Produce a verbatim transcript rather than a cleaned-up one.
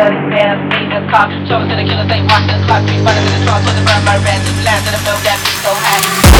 blood is bad, I'm seeing the clock. Show us to the killers, ain't watching the clock. We running to the truck, so the burn my rent. Just land to the middle, that beat so high.